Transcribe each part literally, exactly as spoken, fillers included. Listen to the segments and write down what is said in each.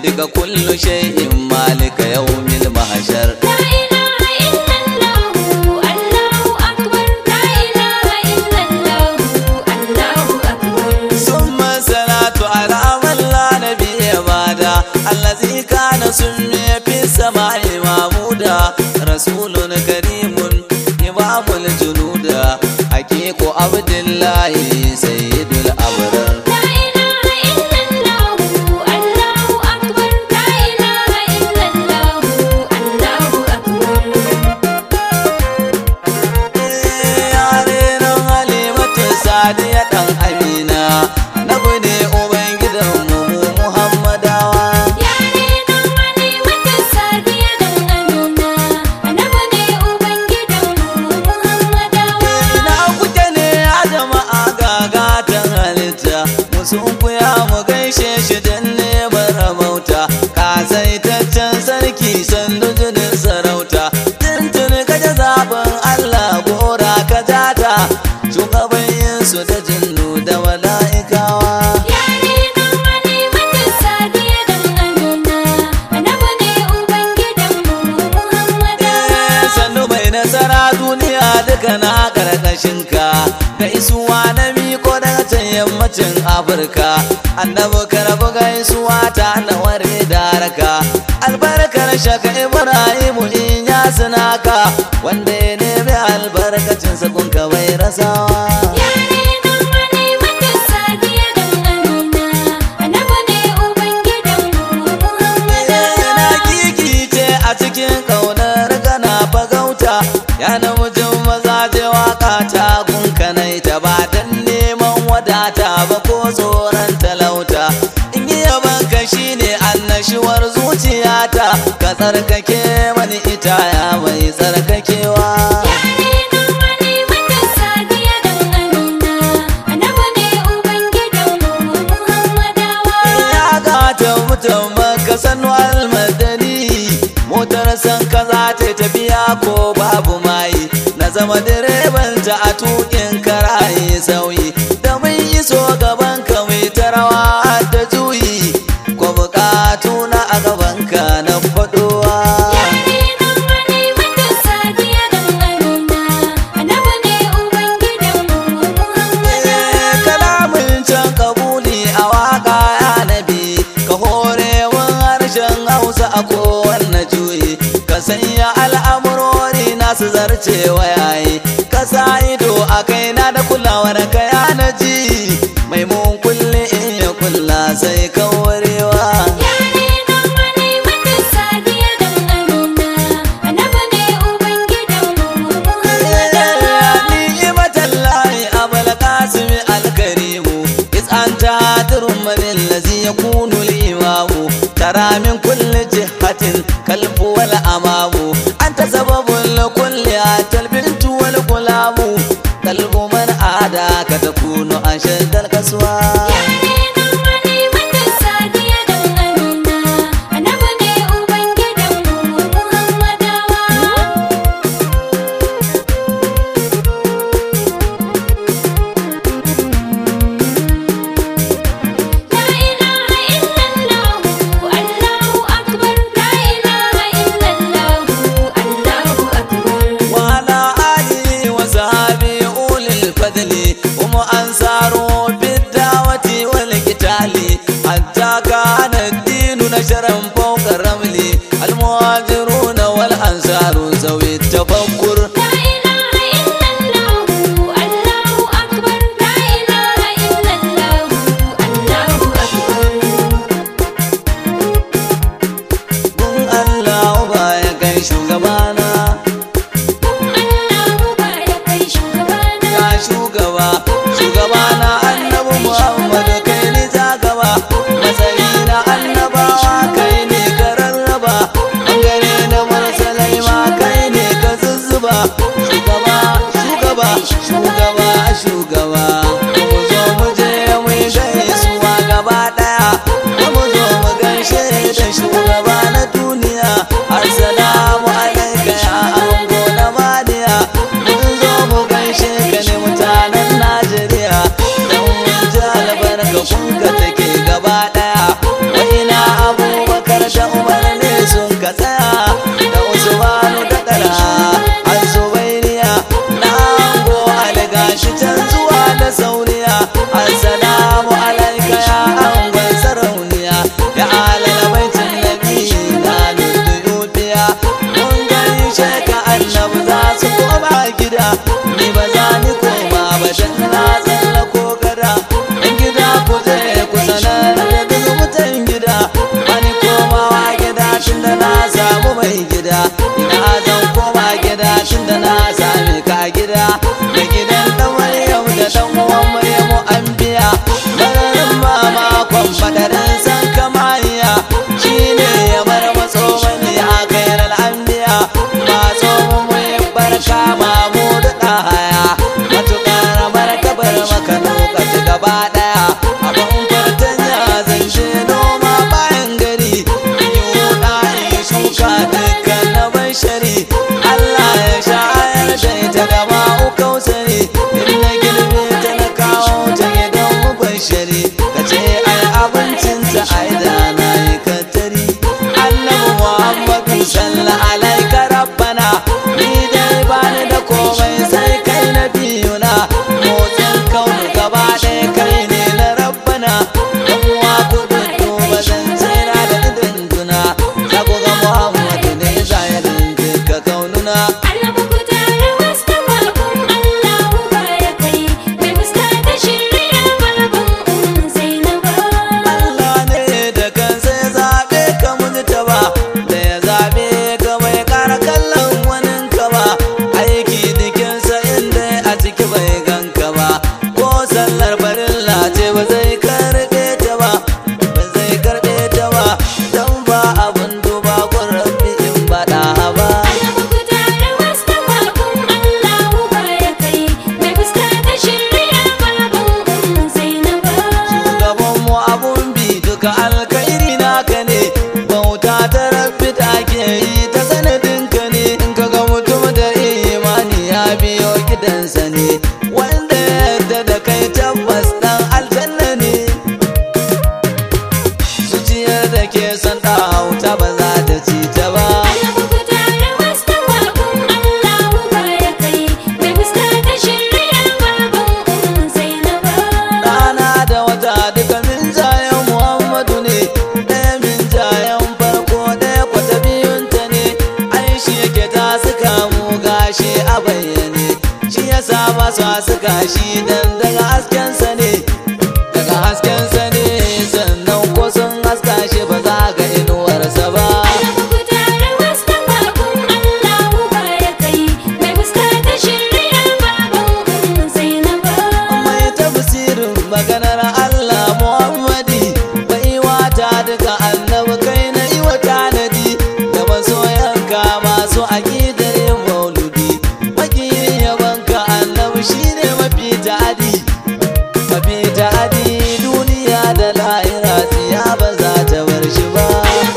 بيدك كل شيء مالك يوم المحشر. لا إله إلا الله الله أكبر لا إله إلا الله الله أكبر. ثم الصلاة على من لا نبي بعده الذي كان سمي في السماء محمودا رسول كريم إمام الجنود حقيق عبد الله سيد الأبرار. لا إله إلا الله الله أكبر لا إله إلا الله الله أكبر. Yaren Halimatu Sadiya ɗan Amina annabi ne ubangidanmu mu Muhammadawa. Yare na Halimatu Sadiya dan Amina annabi ne ubangidanmu Muhammadawa. Ina kuke ne ya jama'a gagatan halitta musun kuya mu gaishe shi dan neman rabauta kasaitaccen sarki sandu jinin sarauta tuntun kaje zaben Allah gora ka jata shugaban yinsu da jinnu da mala'ikawa. Yare na Halimatu Sadiya dan Amina annabi ne ubangidanmu Muhammadawa. Sannu mai nasara duniya duka na karkashinka da isuwa na miko daga can yammacin Afirka annabi karbu gaisuwa ta na ware daraka albarkar shaka Ibrahimu in ya sunaka wanda ya nemi albarkacin sakunka bai rasawa. Yare na Halimatu Sadiya dan Amina annabi ne ubangidanmu Muhammadawa. Na kikice a cikin kaunar gana fagauta ya namijin maza je waka ta gunkanai ta ba dan neman wadata ba ko tsoron talauta in yi yabanka shine annashuwar zuciyata ka tsarkake mani ita ya mai tsarkakewa. Yare na Halimatu Sadiya dan Amina annabi ne ubangidanmu Muhammadawa. Ya gata mutum maka sanu almadani motar san ka za ta tafiya ko babu mai na zama direban ta a tukin karaye sauyi da mun iso gaban ka mai tarawa ta juyi ko bukatu na a gaban ka na fadowa. Yare na Halimatu Sadiya dan Amina annabi ne ubangidanmu Muhammadawa. Kalamin can kabuli a waka ya nabi ka hore mun harshen hausa a kowanne juyi ka sanya al'amurori nasu zarce wayaye ka sa ido a kaina da kulawar ka ya naji mai mun kulle in ya kulla sai ka warewa. Yare na Halimatu Sadiya dan Amina annabi ne ubangidanmu Muhammadawa. ni'imatallahi abul qasim al-karimu is anta hadrun man allazi yakunu al-imamu tara min kulli jihatin kalbu wal amamu anta sababul kulli atal bintu wal gulamu kalbu man ada ka takunu ashadal kaswa. Yare na Halimatu Sadiya dan Amina annabi ne ubangidanmu Muhammadawa. La ilaha illallah Allahu akbar la ilaha illallah Allahu akbar. وعلى آله وصحبه أولي الفضل هم أنصاره بالدعوة والقتال حتى كان الدين نشرا فوق الرمل المهاجرون والأنصار ذوي التفكر. La ilaha illallah Allahu akbar la ilaha illallah Allahu akbar. Gun Allah ba ya kai shugabana Allahu ba ya kai shugabana. ya shugaba shugabana annabi Muhammad kai ni ta gaba matsayi na annabawa kai ne ka rarraba an gare na marsalai ma kai ne ka zuzzuba shugaba shugaba shugaba shugaba mu zo mu je mu yi gaisuwa gaba daya mu zo mu gaishe da shugaba na duniya assalamu alaika ya ango na madiya mun zo mu gaishe ka ne mutanen Najeriya dan mun ji albarka kun ka take gaba daya wai na abubakar gidansa ne, wanda yadda da kai tabbas dan aljanna ne. Zuciyar da ke son ta hauta ba za ta ci ta ba. Rana da wata duka min jayen Muhammadu ne, ɗaya min jayen farko ɗaya kwata biyunta ne. Ai shi yake ta suka mu gashi a bayyane, shi ya sa ba su suka shi dan daga haskensa ne, daga haskensa ne. Sannan ko sun haska shi ba za ga inuwarsa ba. Mai tafsirin maganar Allah Muhammadi, baiwa ta duka annabi kai na yi wa tanadi, da masoyanka masu aƙidar yin mauludi. Makiyin yabanka annabi shine mafi ta'adi, mafi ta'adi. Duniya da lahira tsiya ba za ta bar shi ba.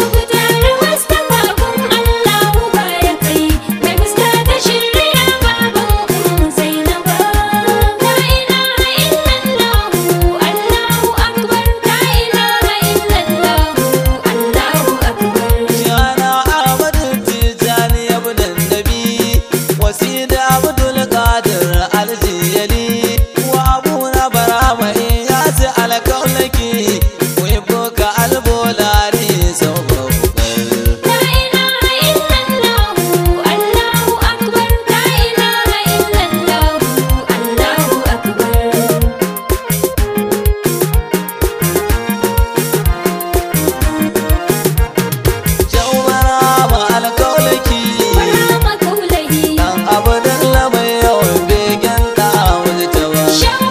Shana Ahmadu Tijjani Abdul Nabi, Wasida Abdul Qadir Al-Jiyali, wa Abuna Barama Iyas Al-Kaulaki, Wibuka Al-Bolari Sawabukar. Shawara ma Al-Kaulaki, dan Abdullah mai yawan begen da wujtawa.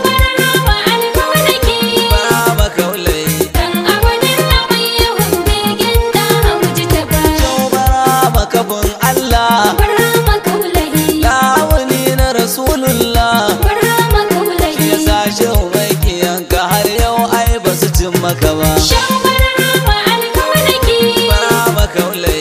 Barama Kaulai, Shawara kafin Allah, lawani na Rasulullah. Shi yasa shehu mai kiyanka har yau ai ba su cin maka ba. Barama Kaulai,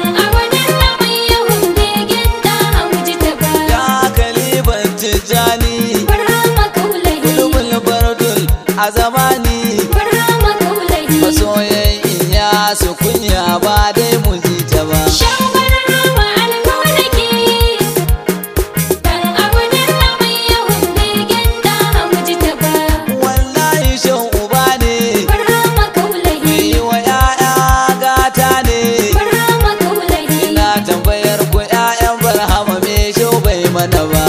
ya kaliban Tijjani, kulubul bardul a zamani. Masoyan iya su kunya ba dai mu ji ta ba. Wallahi shan uba ne, mai yi wa 'ya'ya gata ne. Ina tambayar ku 'ya'yan Barhama me shau bai mana ba.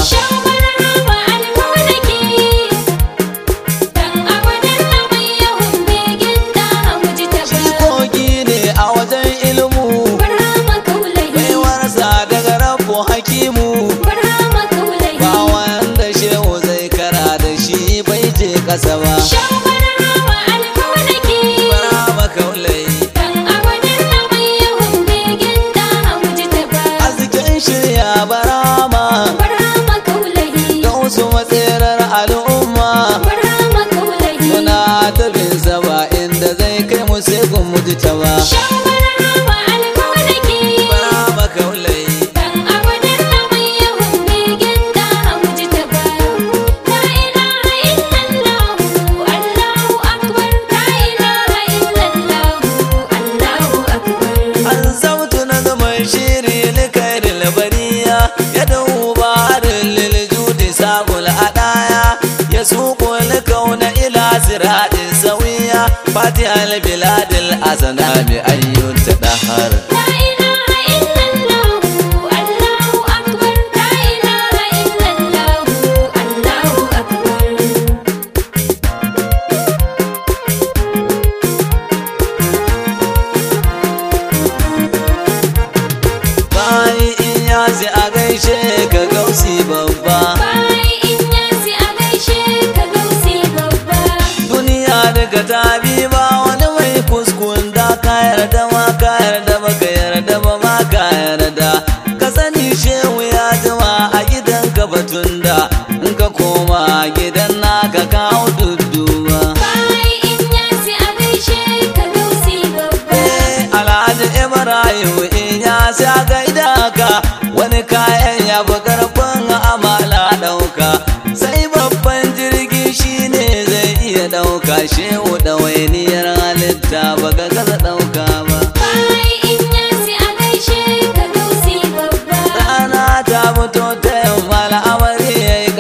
Shi kogi ne a wajen ilmu, baiwarsa daga Rabbu Hakimu. Ba wanda shehu zai kara da shi bai je kasa ba. Barama Kaulai, arzikin shirya Barama, ga wasu matserar al'umma. Muna ta bin ba inda zai kai mu sai gun muji ta ba. Barama Kaulai, an sautu na zaman shiri likairil bariya, ya dauba lil judi sabul adaya, ya suko likauna ila siratin sawiya. Fatiha al biladil azanami ayyun tadahar. Bai in yasi a gaishe ka gausi babba, duniya daga tabi ba wani mai kuskun da ka yarda ma ka yarda ba ka yarda ba ma ka yarda. Ka sani shehu ya jima a gidanka batun da in ka koma gidan naka ka hau dudduba. Alhaji Ibrahim in ya sa gaida ka, wani kayan ya fi karfin amala da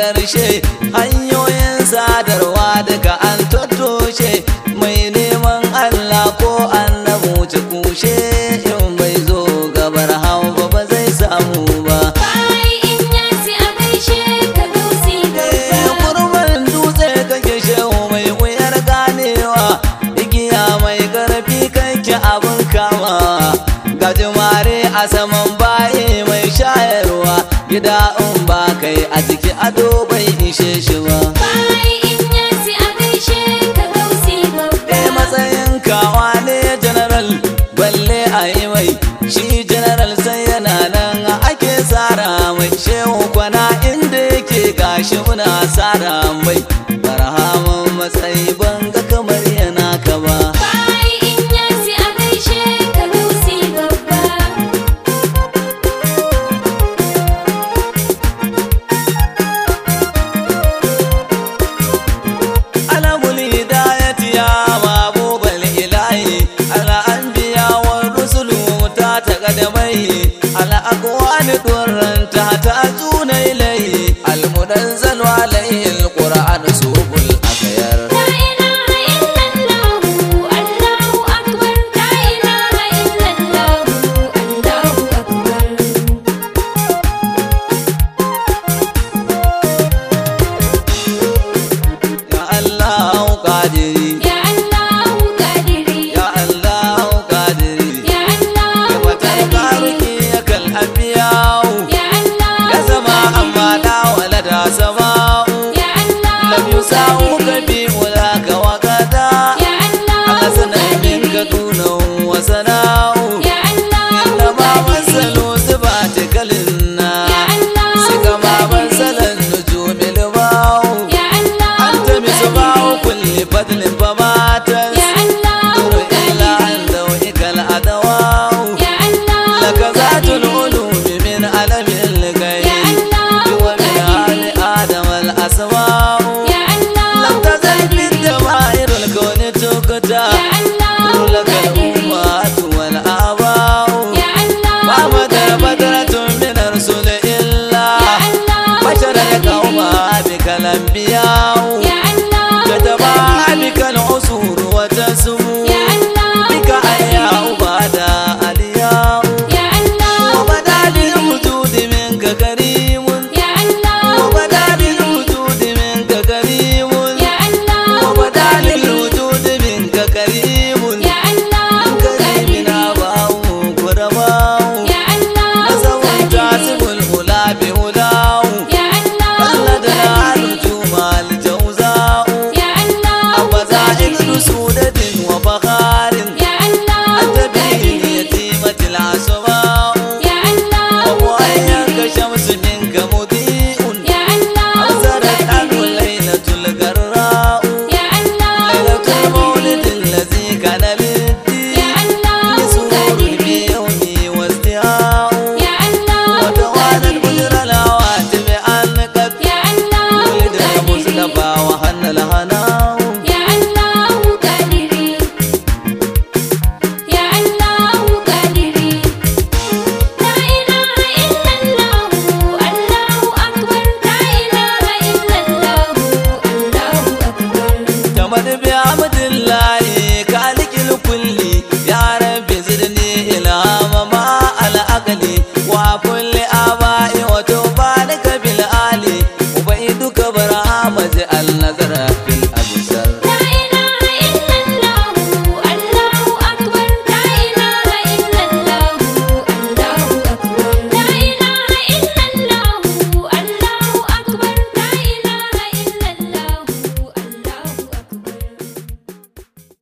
ƙarshe hanyoyin sadarwa daga an tattoshe mai neman Allah ko annabi wuce kushe in bai zo gabar hawa ba zai samu ba. Bai in yasi a gaishe ka gausi babba. Kurman dutse kake shehu mai wuyar ganewa igiya mai ƙarfi kanki abin kama gajimare a saman baye mai shayarwa gida in ba kai a ciki ado bai ishe shi ba. Bai in yasi a gaishe ka gausi babba. Eh matsayin kawa ne general balle a yi mai shi general sai yana nan ake tsara mai shehu kwana inda yake gashi muna tsara mai barhaman matsayi banga kamar yana ka ba. Bai in yasi a gaishe ka gausi babba. Alamul hidayati ya mabubal ilahi ala anbiya wa rusulu ta taqaddamai ala aqwali durran ta ta'zuna ilayhi al munazzal alayhi al qur'an subul akhyar. La ilaha illallah, Allahu akbar. La ilaha illallah, Allahu akbar. Ya Allah qadiri Ya Allahu qadiri. ya Allah qadiri Ya Allahu watal qadiri. bariki yakal anbiya Ya Allahu ya sama amma qadiri. da walada sama'u Ya Allahu lam yusawu qadiri. kabi ulaka wa qada Ya Allahu حسنا منك qadiri. دونه وسناه Ya Allahu إنما qadiri. مثلوا صفاتك للناس Ya Allahu كما مثل qadiri. النجوم الماء Ya Allahu أنت مصباح qadiri. كل فضل فما Ya Allahu تنظر إلا qadiri. عن ذوقك الأدواء Ya Allahu لك ذات qadiri. العلوم من علم Ya الغيب Allahu ومن آل qadiri. آدم الأسماء Ya Allahu لم تزل في qadiri. الدمائر الكون تكتب Ya Allahu لك qadiri. الأمهات والآباء Ya Allahu ما مدى qadiri. بدرة من الرسل إلا Ya Allahu بشر qadiri. القوم بك الأنبياء Ya Allahu كتب qadiri. بك العصور وتسمو Ya